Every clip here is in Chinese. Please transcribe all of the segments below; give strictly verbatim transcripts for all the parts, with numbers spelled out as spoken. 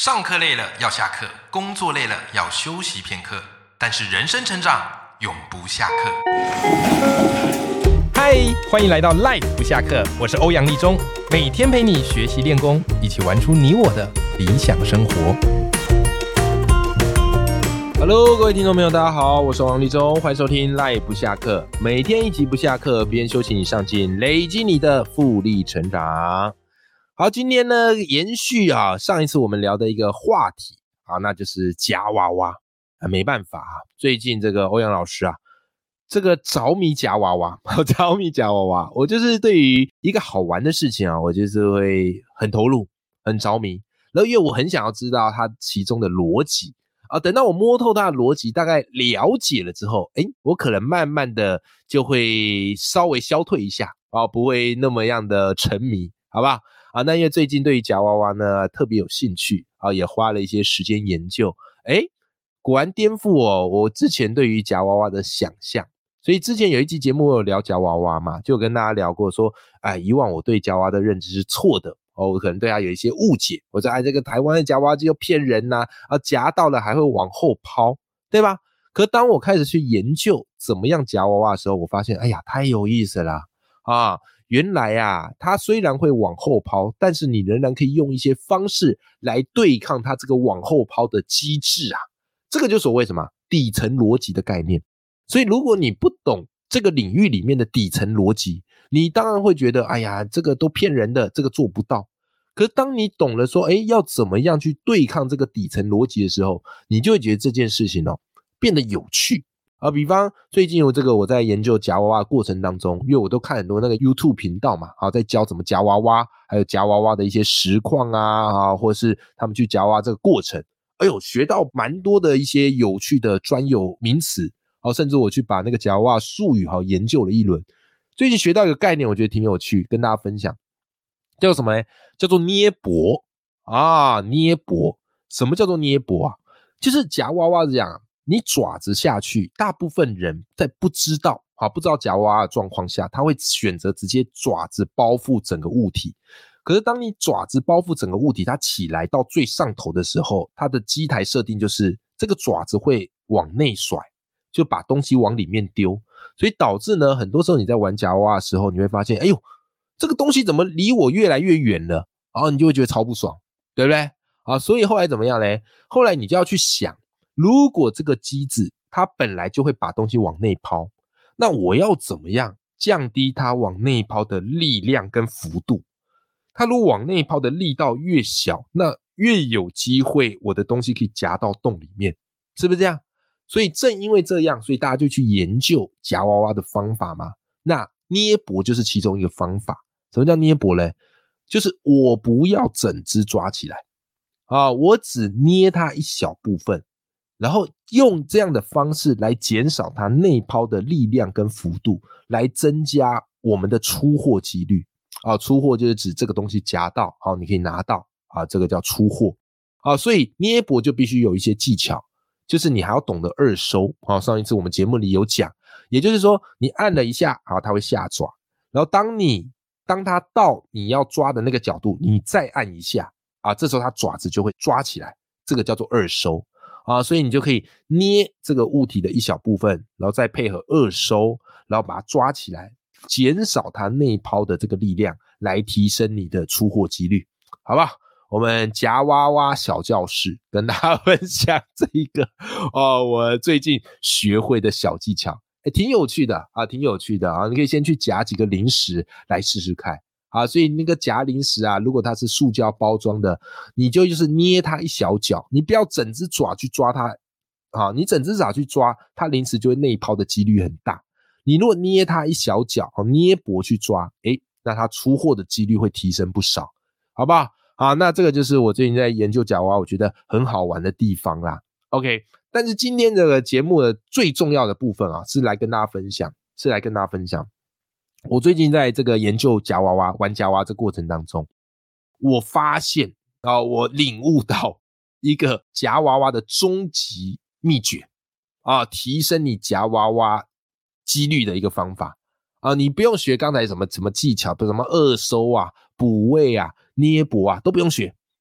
上课累了要下课，工作累了要休息片刻，但是人生成长永不下课。嗨，欢迎来到 Life 不下课，我是欧阳立中，每天陪你学习练功，一起玩出你我的理想生活。Hello， 各位听众朋友，大家好，我是欧阳立中，欢迎收听 Life 不下课，每天一集不下课，边休息你上进，累积你的复利成长。好，今天呢，延续啊上一次我们聊的一个话题啊，那就是夹娃娃啊，没办法啊，最近这个欧阳老师啊，这个着迷夹娃娃，着迷夹娃娃，我就是对于一个好玩的事情啊，我就是会很投入，很着迷，然后因为我很想要知道它其中的逻辑啊，等到我摸透它的逻辑，大概了解了之后，诶，我可能慢慢的就会稍微消退一下啊，不会那么样的沉迷，好不好？啊，那因为最近对于夹娃娃呢特别有兴趣啊，也花了一些时间研究，诶，果然颠覆哦我之前对于夹娃娃的想象。所以之前有一期节目我有聊夹娃娃嘛，就跟大家聊过说，哎，以往我对夹娃娃的认知是错的哦，我可能对它有一些误解，我说哎，这个台湾的夹娃娃机又骗人呐、啊，啊，夹到了还会往后抛，对吧？可当我开始去研究怎么样夹娃娃的时候，我发现，哎呀，太有意思了啊！原来啊，它虽然会往后抛，但是你仍然可以用一些方式来对抗它这个往后抛的机制啊。这个就所谓什么底层逻辑的概念。所以如果你不懂这个领域里面的底层逻辑，你当然会觉得，哎呀，这个都骗人的，这个做不到。可是当你懂了说，哎，要怎么样去对抗这个底层逻辑的时候，你就会觉得这件事情哦变得有趣。啊，比方最近有这个我在研究夹娃娃的过程当中，因为我都看很多那个 YouTube 频道嘛，啊，在教怎么夹娃娃，还有夹娃娃的一些实况啊，啊，或是他们去夹娃娃这个过程，哎呦，学到蛮多的一些有趣的专有名词，啊，甚至我去把那个夹娃娃术语好研究了一轮。最近学到一个概念，我觉得挺有趣，跟大家分享，叫什么呢？叫做捏脖啊，捏脖。什么叫做捏脖啊？就是夹娃娃这样。你爪子下去，大部分人在不知道啊，不知道夹娃娃的状况下，他会选择直接爪子包覆整个物体。可是当你爪子包覆整个物体，它起来到最上头的时候，它的机台设定就是这个爪子会往内甩，就把东西往里面丢，所以导致呢，很多时候你在玩夹娃娃的时候，你会发现，哎呦，这个东西怎么离我越来越远了？然后你就会觉得超不爽，对不对？啊，所以后来怎么样呢？后来你就要去想，如果这个机制它本来就会把东西往内抛，那我要怎么样降低它往内抛的力量跟幅度？它如果往内抛的力道越小，那越有机会我的东西可以夹到洞里面，是不是这样？所以正因为这样，所以大家就去研究夹娃娃的方法嘛。那捏脖就是其中一个方法。什么叫捏脖呢？就是我不要整只抓起来啊，我只捏它一小部分，然后用这样的方式来减少它内抛的力量跟幅度，来增加我们的出货几率啊。出货就是指这个东西夹到，好，你可以拿到啊，这个叫出货啊。所以捏脖就必须有一些技巧，就是你还要懂得二收啊。上一次我们节目里有讲，也就是说你按了一下啊，它会下爪，然后当你当它到你要抓的那个角度，你再按一下啊，这时候它爪子就会抓起来，这个叫做二收。啊，所以你就可以捏这个物体的一小部分，然后再配合二收，然后把它抓起来，减少它内抛的这个力量，来提升你的出货几率，好不好？我们夹娃娃小教室跟大家分享这一个哦，我最近学会的小技巧，诶，挺有趣的啊，挺有趣的啊，你可以先去夹几个零食来试试看。啊，所以那个夹零食啊，如果它是塑胶包装的，你就就是捏它一小角，你不要整只爪去抓它啊，你整只爪去抓它，零食就会内抛的几率很大。你如果捏它一小角，捏脖去抓，诶，那它出货的几率会提升不少，好不好？好，那这个就是我最近在研究夹娃娃，我觉得很好玩的地方啦。OK， 但是今天这个节目的最重要的部分啊，是来跟大家分享，是来跟大家分享。我最近在这个研究夹娃娃玩夹娃娃这过程当中，我发现啊，我领悟到一个夹娃娃的终极秘诀啊，提升你夹娃娃几率的一个方法啊，你不用学刚才什么什么技巧，什么二收啊、补位啊、捏脖啊都不用学，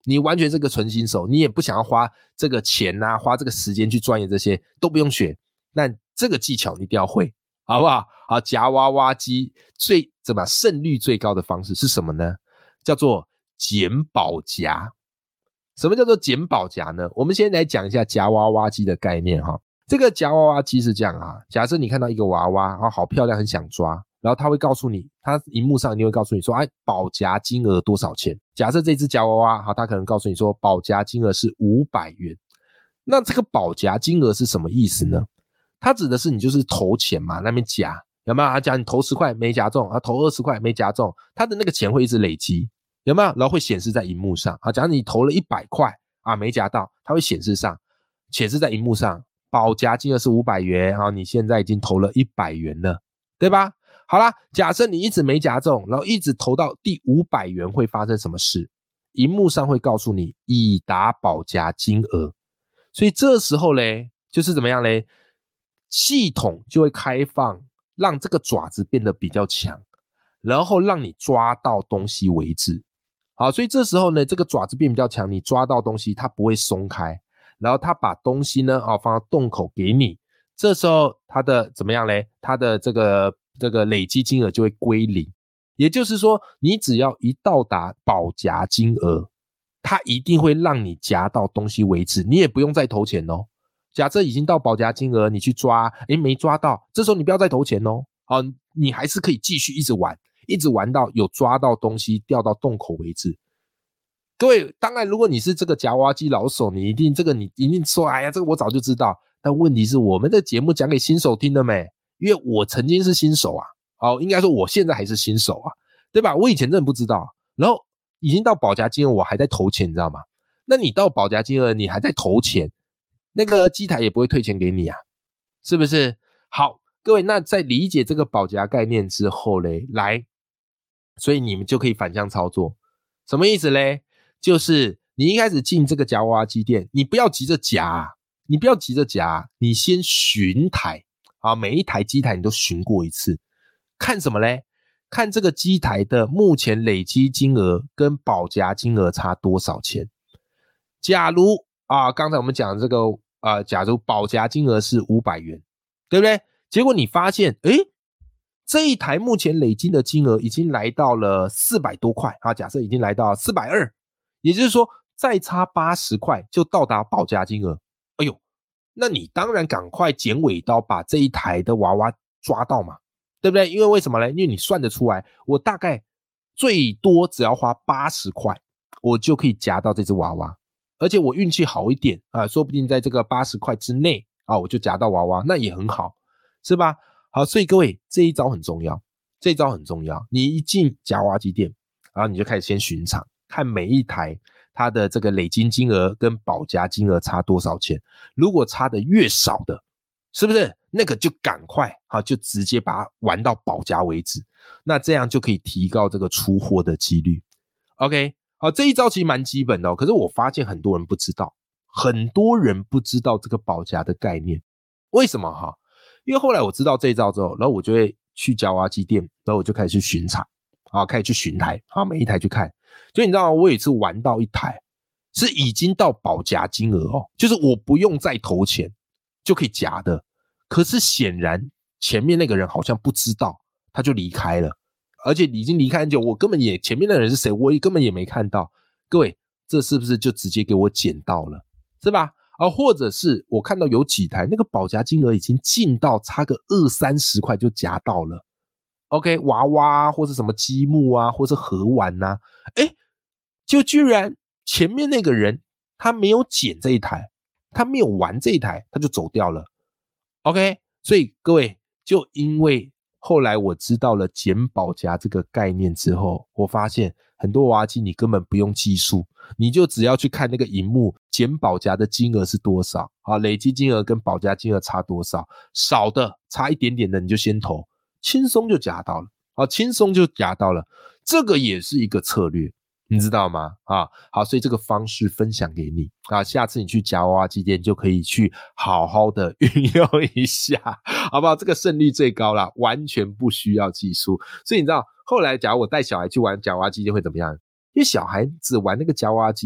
你完全是个纯新手，你也不想要花这个钱啊，花这个时间去钻研这些，都不用学。那这个技巧你一定要会，好不好？好，夹娃娃机最怎么胜率最高的方式是什么呢？叫做捡宝夹。什么叫做捡宝夹呢？我们先来讲一下夹娃娃机的概念哈。这个夹娃娃机是这样啊，假设你看到一个娃娃，然后好漂亮，很想抓，然后他会告诉你，他荧幕上一定会告诉你说，哎，保夹金额多少钱？假设这只夹娃娃，好，他可能告诉你说，保夹金额是五百元。那这个保夹金额是什么意思呢？它指的是你就是投钱嘛，那边夹，有没有？他讲你投十块没夹中，啊，投二十块没夹中，他的那个钱会一直累积，有没有？然后会显示在荧幕上。好，假如你投了一百块啊，没夹到，它会显示上，显示在荧幕上，保夹金额是五百元，好，你现在已经投了一百元了，对吧？好啦，假设你一直没夹中，然后一直投到第五百元，会发生什么事？荧幕上会告诉你已达保夹金额。所以这时候嘞，就是怎么样嘞？系统就会开放，让这个爪子变得比较强，然后让你抓到东西为止。好，所以这时候呢，这个爪子变比较强，你抓到东西它不会松开，然后它把东西呢，哦，放到洞口给你。这时候它的怎么样嘞？它的这个这个累积金额就会归零。也就是说，你只要一到达保夹金额，它一定会让你夹到东西为止，你也不用再投钱哦。假设已经到保夹金额，你去抓，诶，没抓到，这时候你不要再投钱哦。好，你还是可以继续一直玩，一直玩到有抓到东西掉到洞口为止。各位，当然如果你是这个夹娃娃机老手，你一定这个你一定说，哎呀，这个我早就知道。但问题是我们的节目讲给新手听的没？因为我曾经是新手啊，哦，应该说我现在还是新手啊，对吧？我以前真的不知道，然后已经到保夹金额，我还在投钱，你知道吗？那你到保夹金额，你还在投钱，那个机台也不会退钱给你啊，是不是？好，各位，那在理解这个保夹概念之后嘞，来，所以你们就可以反向操作。什么意思嘞？就是你一开始进这个夹娃娃机店，你不要急着夹，你不要急着夹，你先巡台啊，每一台机台你都巡过一次，看什么嘞？看这个机台的目前累积金额跟保夹金额差多少钱。假如啊，刚才我们讲这个啊，假如保夹金额是五百元，对不对？结果你发现，诶，这一台目前累积的金额已经来到了四百多块啊，假设已经来到四百二十，也就是说再差八十块就到达保夹金额。哎呦，那你当然赶快剪尾刀把这一台的娃娃抓到嘛，对不对？因为为什么呢？因为你算得出来，我大概最多只要花八十块，我就可以夹到这只娃娃。而且我运气好一点啊，说不定在这个八十块之内啊，我就夹到娃娃，那也很好，是吧？好，所以各位这一招很重要，这一招很重要。你一进夹娃娃机店，然后你就开始先巡场，看每一台它的这个累积金额跟保夹金额差多少钱。如果差的越少的，是不是那个就赶快啊，就直接把它玩到保夹为止。那这样就可以提高这个出货的几率。OK。好，这一招其实蛮基本的哦，可是我发现很多人不知道，很多人不知道这个保夹的概念。为什么哈？因为后来我知道这一招之后，然后我就会去夹娃娃机店，然后我就开始去巡场，啊，开始去巡台，啊，每一台去看。就你知道吗？我有一次玩到一台是已经到保夹金额哦，就是我不用再投钱就可以夹的，可是显然前面那个人好像不知道，他就离开了。而且已经离开很久，我根本也前面的人是谁，我也根本也没看到。各位，这是不是就直接给我捡到了，是吧？啊，或者是我看到有几台那个保夹金额已经进到差个二三十块就夹到了。OK， 娃娃或是什么积木啊，或是盒玩啊，哎，就居然前面那个人他没有捡这一台，他没有玩这一台，他就走掉了。OK， 所以各位，就因为后来我知道了捡保夹这个概念之后，我发现很多娃娃机你根本不用计数，你就只要去看那个萤幕，捡保夹的金额是多少啊，累积金额跟保夹金额差多少，少的差一点点的你就先投，轻松就夹到了啊，轻松就夹到了，这个也是一个策略。你知道吗？啊，好，所以这个方式分享给你啊，下次你去夹娃娃机店就可以去好好的运用一下，好不好？这个胜率最高啦，完全不需要技术。所以你知道后来假如我带小孩去玩夹娃娃机店会怎么样？因为小孩子玩那个夹娃娃机，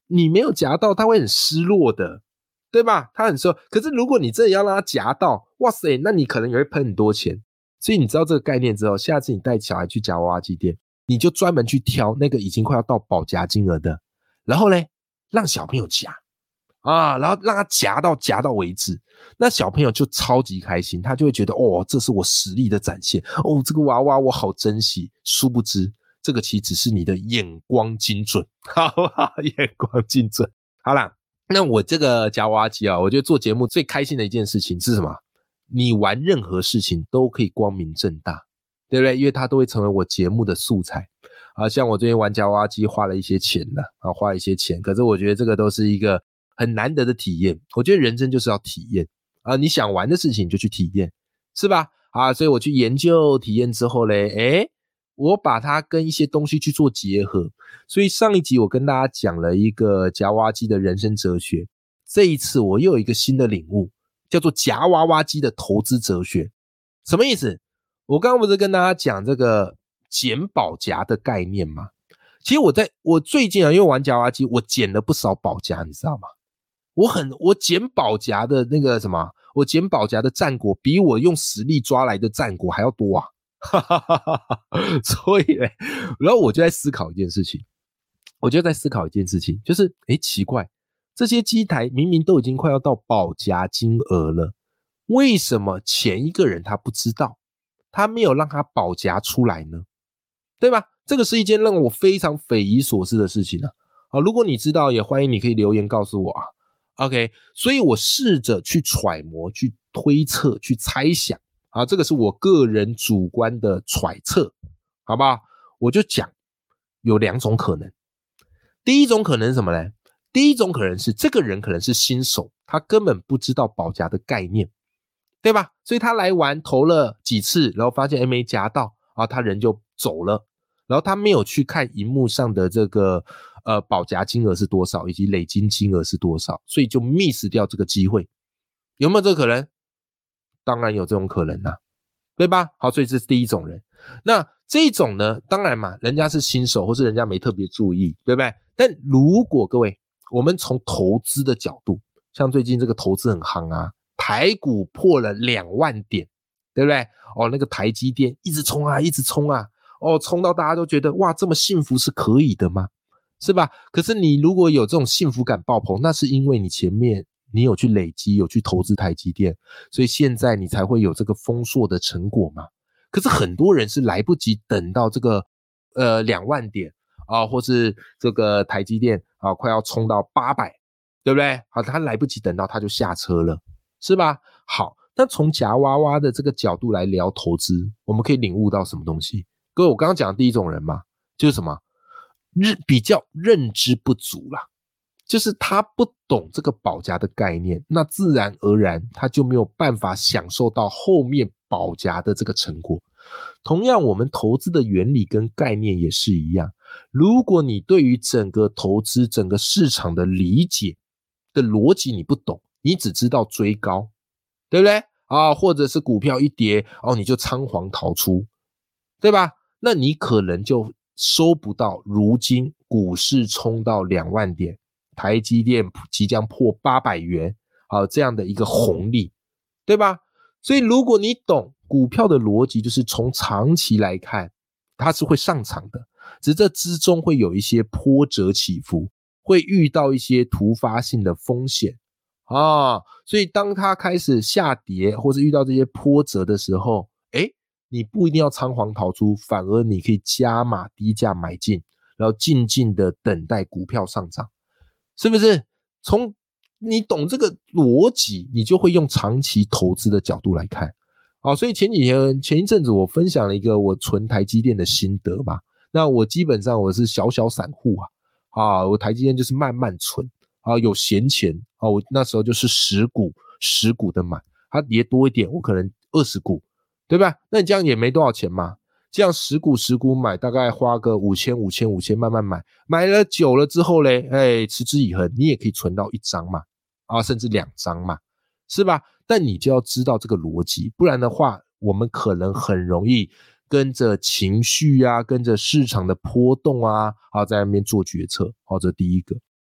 你没有夹到，他会很失落的，对吧？他很说，可是如果你真的要让他夹到，哇塞，那你可能也会喷很多钱。所以你知道这个概念之后，下次你带小孩去夹娃娃机店，你就专门去挑那个已经快要到保夹金额的，然后呢，让小朋友夹啊，然后让他夹到夹到为止。那小朋友就超级开心，他就会觉得哦，这是我实力的展现，哦，这个娃娃我好珍惜。殊不知，这个其实只是你的眼光精准，好不好？眼光精准。好啦，那我这个夹娃娃机啊，我觉得做节目最开心的一件事情是什么？你玩任何事情都可以光明正大，对不对？因为它都会成为我节目的素材啊。像我最近玩夹娃娃机花了一些钱了啊，花了一些钱，可是我觉得这个都是一个很难得的体验。我觉得人生就是要体验啊，你想玩的事情就去体验，是吧？啊，所以我去研究体验之后嘞，诶，我把它跟一些东西去做结合。所以上一集我跟大家讲了一个夹娃娃机的人生哲学，这一次我又有一个新的领悟，叫做夹娃娃机的投资哲学。什么意思？我刚刚不是跟大家讲这个捡保夹的概念吗？其实我在我最近啊，因为玩夹娃娃机，我捡了不少保夹，你知道吗？我很我捡保夹的那个什么，我捡保夹的战果比我用实力抓来的战果还要多啊！所以呢，然后我就在思考一件事情，我就在思考一件事情，就是诶奇怪，这些机台明明都已经快要到保夹金额了，为什么前一个人他不知道，他没有让他保夹出来呢？对吧？这个是一件让我非常匪夷所思的事情啊！好，如果你知道，也欢迎你可以留言告诉我啊。OK， 所以我试着去揣摩、去推测、去猜想啊，这个是我个人主观的揣测，好不好？我就讲有两种可能。第一种可能是什么呢？第一种可能是这个人可能是新手，他根本不知道保夹的概念，对吧？所以他来玩投了几次，然后发现没夹到啊，他人就走了，然后他没有去看荧幕上的这个呃保夹金额是多少，以及累金金额是多少，所以就 miss 掉这个机会。有没有这个可能？当然有这种可能啊，对吧？好，所以这是第一种人。那这种呢，当然嘛，人家是新手，或是人家没特别注意，对不对？但如果各位，我们从投资的角度，像最近这个投资很夯啊，台股破了两万点，对不对？哦，那个台积电一直冲啊，一直冲啊，哦，冲到大家都觉得哇，这么幸福是可以的吗？是吧？可是你如果有这种幸福感爆棚，那是因为你前面你有去累积，有去投资台积电，所以现在你才会有这个丰硕的成果嘛。可是很多人是来不及等到这个呃两万点啊，或是这个台积电啊快要冲到八百，对不对？好，他来不及等到他就下车了，是吧？好，那从夹娃娃的这个角度来聊投资，我们可以领悟到什么东西？各位，我刚刚讲的第一种人嘛，就是什么？比较认知不足啦，就是他不懂这个保夹的概念，那自然而然他就没有办法享受到后面保夹的这个成果。同样，我们投资的原理跟概念也是一样，如果你对于整个投资整个市场的理解的逻辑你不懂，你只知道追高，对不对啊？或者是股票一跌哦，你就仓皇逃出，对吧？那你可能就收不到如今股市冲到两万点，台积电即将破八百元，好，这样的一个红利，对吧？所以如果你懂股票的逻辑，就是从长期来看它是会上涨的，只是这之中会有一些波折起伏，会遇到一些突发性的风险啊，所以当它开始下跌或是遇到这些波折的时候，诶，你不一定要仓皇逃出，反而你可以加码低价买进，然后静静的等待股票上涨，是不是？从你懂这个逻辑，你就会用长期投资的角度来看。好，所以前几天前一阵子我分享了一个我存台积电的心得嘛，那我基本上我是小小散户啊，啊，我台积电就是慢慢存啊，有闲钱啊，我那时候就是十股十股的买，它跌多一点我可能二十股，对吧？那你这样也没多少钱嘛，这样十股十股买，大概花个五千五千五千慢慢买，买了久了之后嘞，哎，持之以恒，你也可以存到一张嘛，啊，甚至两张嘛，是吧？但你就要知道这个逻辑，不然的话，我们可能很容易跟着情绪啊，跟着市场的波动啊，啊，在那边做决策，好，这第一个。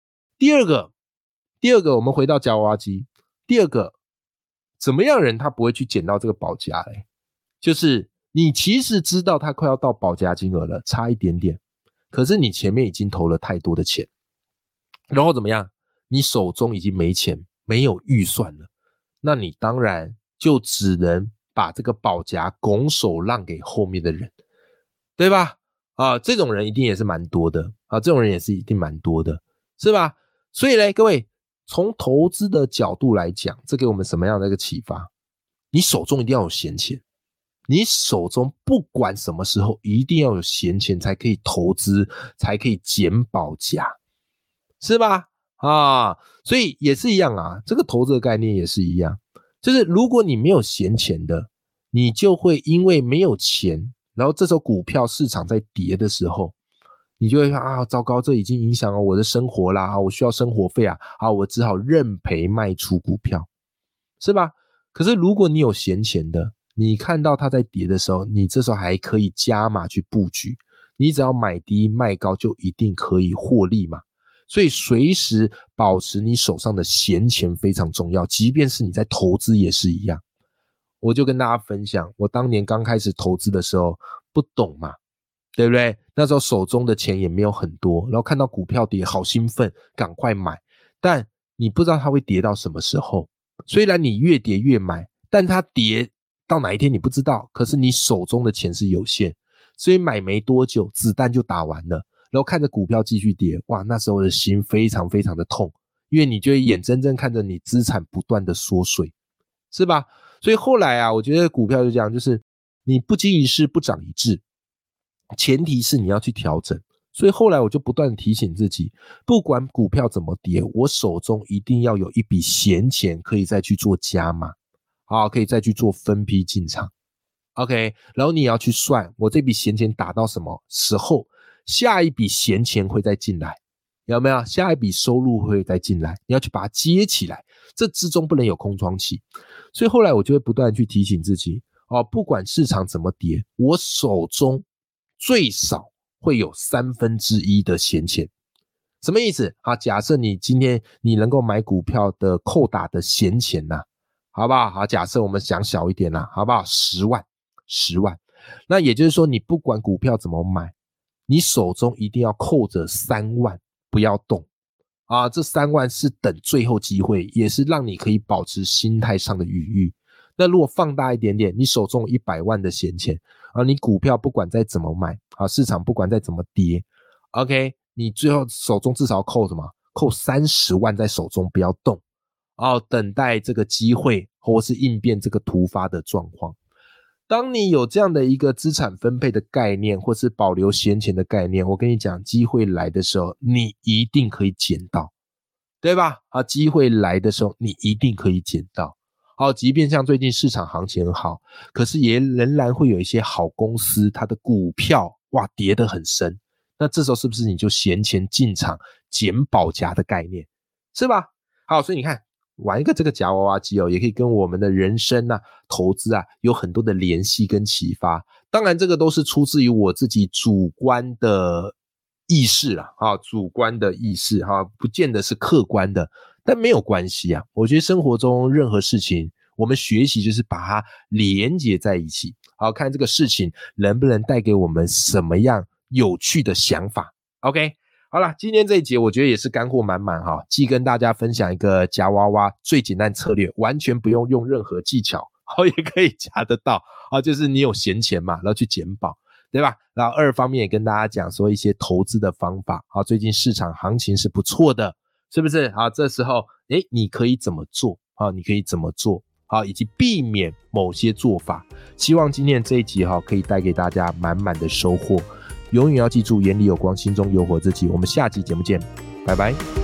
第二个，第二个我们回到夹娃娃机，第二个怎么样人他不会去捡到这个保夹嘞？就是你其实知道他快要到保夹金额了，差一点点，可是你前面已经投了太多的钱，然后怎么样？你手中已经没钱，没有预算了，那你当然就只能把这个保夹拱手让给后面的人，对吧？啊，这种人一定也是蛮多的啊，这种人也是一定蛮多的，是吧？所以呢，各位从投资的角度来讲，这给我们什么样的一个启发？你手中一定要有闲钱，你手中不管什么时候一定要有闲钱才可以投资，才可以捡保夹，是吧？啊，所以也是一样啊，这个投资的概念也是一样，就是如果你没有闲钱的，你就会因为没有钱，然后这时候股票市场在跌的时候，你就会说啊，糟糕，这已经影响了我的生活啦，我需要生活费啊，啊，我只好认赔卖出股票，是吧？可是如果你有闲钱的，你看到它在跌的时候，你这时候还可以加码去布局，你只要买低卖高就一定可以获利嘛。所以随时保持你手上的闲钱非常重要，即便是你在投资也是一样。我就跟大家分享，我当年刚开始投资的时候不懂嘛，对不对？那时候手中的钱也没有很多，然后看到股票跌好兴奋，赶快买，但你不知道它会跌到什么时候。虽然你越跌越买，但它跌到哪一天你不知道，可是你手中的钱是有限，所以买没多久子弹就打完了，然后看着股票继续跌，哇，那时候的心非常非常的痛，因为你就会眼睁睁看着你资产不断的缩水，是吧？所以后来啊，我觉得股票就这样，就是你不经一事不长一智，前提是你要去调整。所以后来我就不断提醒自己，不管股票怎么跌，我手中一定要有一笔闲钱可以再去做加码，好，可以再去做分批进场。OK， 然后你也要去算我这笔闲钱打到什么时候，下一笔闲钱会再进来，有没有？下一笔收入会再进来，你要去把它接起来，这之中不能有空窗期。所以后来我就会不断去提醒自己，哦，不管市场怎么跌，我手中最少会有三分之一的闲钱。什么意思啊？假设你今天你能够买股票的扣打的闲钱呐、啊，好不好？好，假设我们想小一点啦、啊，好不好？十万，十万。那也就是说，你不管股票怎么买，你手中一定要扣着三万，不要动啊！这三万是等最后机会，也是让你可以保持心态上的余裕。那如果放大一点点，你手中有一百万的闲钱啊，你股票不管再怎么买啊，市场不管再怎么跌 ，OK， 你最后手中至少扣什么？扣三十万在手中，不要动哦，等待这个机会，或是应变这个突发的状况。当你有这样的一个资产分配的概念，或是保留闲钱的概念，我跟你讲，机会来的时候，你一定可以捡到，对吧？啊，机会来的时候，你一定可以捡到。好，即便像最近市场行情很好，可是也仍然会有一些好公司，它的股票哇跌得很深，那这时候是不是你就闲钱进场捡保夹的概念，是吧？好，所以你看玩一个这个夹娃娃机哦，也可以跟我们的人生啊、投资啊有很多的联系跟启发。当然，这个都是出自于我自己主观的意识啦，啊，主观的意识哈，不见得是客观的，但没有关系啊。我觉得生活中任何事情，我们学习就是把它连结在一起，好，看这个事情能不能带给我们什么样有趣的想法。OK。好啦，今天这一节我觉得也是干货满满哈，既跟大家分享一个夹娃娃最简单策略，完全不用用任何技巧，好，也可以夹得到啊，就是你有闲钱嘛，然后去捡宝，对吧？然后二方面也跟大家讲说一些投资的方法，好，最近市场行情是不错的，是不是？好，这时候诶你可以怎么做？好，你可以怎么做？好，以及避免某些做法。希望今天这一集哈可以带给大家满满的收获。永远要记住，眼里有光，心中有火自己。我们下集节目见，拜拜。